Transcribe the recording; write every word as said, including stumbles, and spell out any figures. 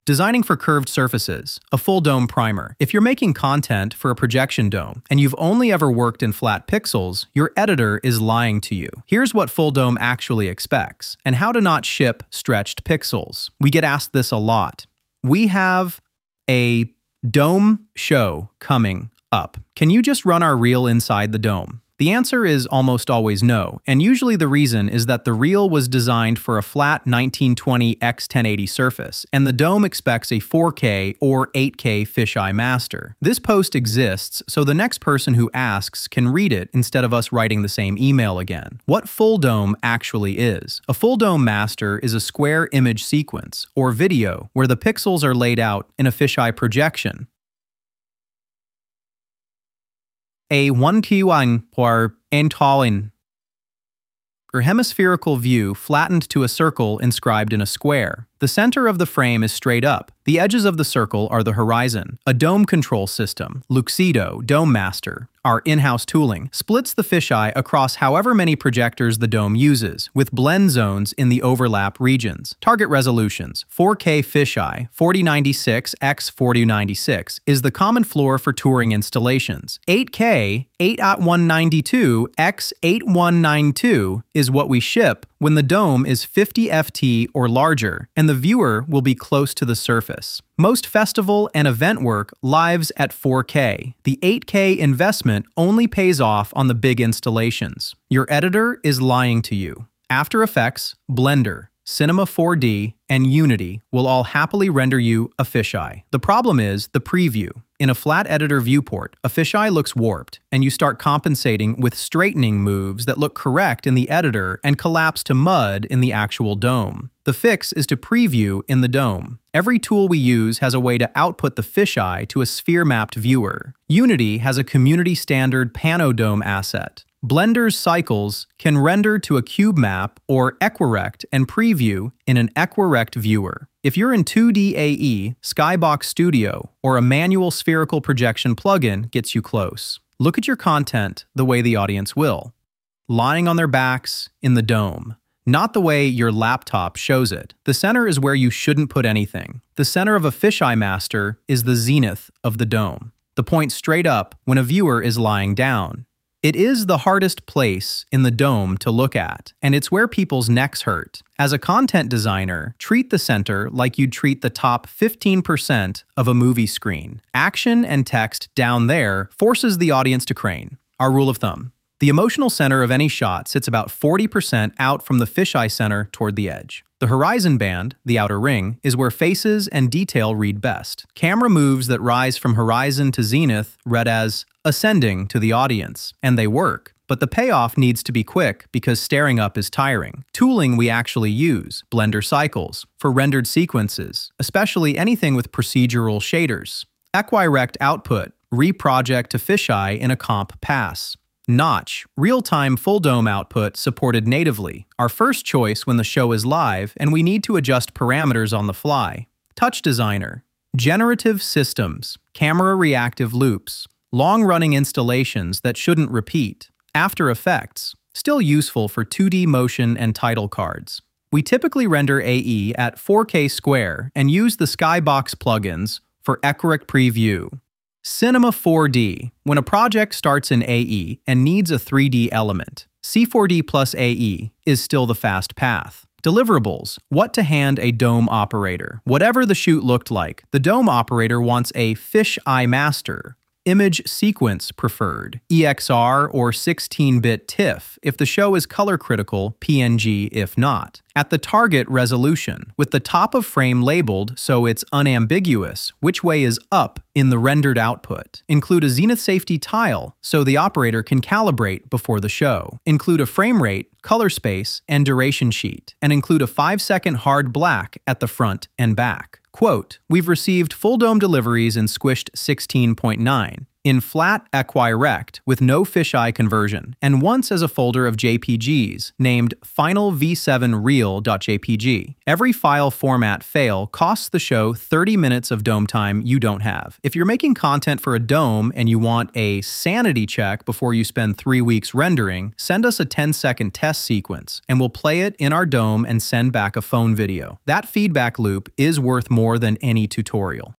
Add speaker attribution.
Speaker 1: Designing for curved surfaces, a full dome primer. If you're making content for a projection dome and you've only ever worked in flat pixels, your editor is lying to you. Here's what full dome actually expects, and how to not ship stretched pixels. We get asked this a lot. We have a dome show coming up. Can you just run our reel inside the dome? The answer is almost always no, and usually the reason is that the reel was designed for a flat nineteen twenty by ten eighty surface, and the dome expects a four K or eight K fisheye master. This post exists so the next person who asks can read it instead of us writing the same email again. What full dome actually is. A full dome master is a square image sequence, or video, where the pixels are laid out in a fisheye projection. A one-to-one or entallin, or hemispherical view flattened to a circle inscribed in a square. The center of the frame is straight up. The edges of the circle are the horizon. A dome control system, Luxido Dome Master, our in-house tooling, splits the fisheye across however many projectors the dome uses, with blend zones in the overlap regions. Target resolutions: four K fisheye, forty ninety-six by forty ninety-six, is the common floor for touring installations. eight K, eight one ninety-two by eight one ninety-two, is what we ship when the dome is fifty F T or larger, and the viewer will be close to the surface. Most festival and event work lives at four K. The eight K investment only pays off on the big installations. Your editor is lying to you. After Effects, Blender, Cinema four D, and Unity will all happily render you a fisheye. The problem is the preview. In a flat editor viewport, a fisheye looks warped, and you start compensating with straightening moves that look correct in the editor and collapse to mud in the actual dome. The fix is to preview in the dome. Every tool we use has a way to output the fisheye to a sphere-mapped viewer. Unity has a community standard Panodome asset. Blender's cycles can render to a cube map or Equirect and preview in an Equirect viewer. If you're in two D A E, Skybox Studio, or a manual spherical projection plugin gets you close. Look at your content the way the audience will. Lying on their backs in the dome. Not the way your laptop shows it. The center is where you shouldn't put anything. The center of a fisheye master is the zenith of the dome. The point straight up when a viewer is lying down. It is the hardest place in the dome to look at, and it's where people's necks hurt. As a content designer, treat the center like you'd treat the top fifteen percent of a movie screen. Action and text down there forces the audience to crane. Our rule of thumb: the emotional center of any shot sits about forty percent out from the fisheye center toward the edge. The horizon band, the outer ring, is where faces and detail read best. Camera moves that rise from horizon to zenith read as ascending to the audience, and they work. But the payoff needs to be quick because staring up is tiring. Tooling we actually use, Blender cycles, for rendered sequences, especially anything with procedural shaders. Equirect output, reproject to fisheye in a comp pass. Notch, real-time full dome output supported natively, our first choice when the show is live and we need to adjust parameters on the fly. Touch Designer, generative systems, camera reactive loops, long-running installations that shouldn't repeat. After Effects, still useful for two D motion and title cards. We typically render A E at four K square and use the Skybox plugins for Equirect Preview. Cinema four D, when a project starts in A E and needs a three D element. C four D plus A E is still the fast path. Deliverables, what to hand a dome operator. Whatever the shoot looked like, the dome operator wants a fisheye master. Image sequence preferred, E X R or sixteen bit TIFF if the show is color critical, P N G if not. At the target resolution, with the top of frame labeled so it's unambiguous which way is up in the rendered output. Include a zenith safety tile so the operator can calibrate before the show. Include a frame rate, color space, and duration sheet, and include a five second hard black at the front and back. Quote, we've received full dome deliveries in Squished sixteen point nine. in flat Equirect with no fisheye conversion, and once as a folder of J P Gs named final v seven real.jpg. Every file format fail costs the show thirty minutes of dome time you don't have. If you're making content for a dome and you want a sanity check before you spend three weeks rendering, send us a ten second test sequence, and we'll play it in our dome and send back a phone video. That feedback loop is worth more than any tutorial.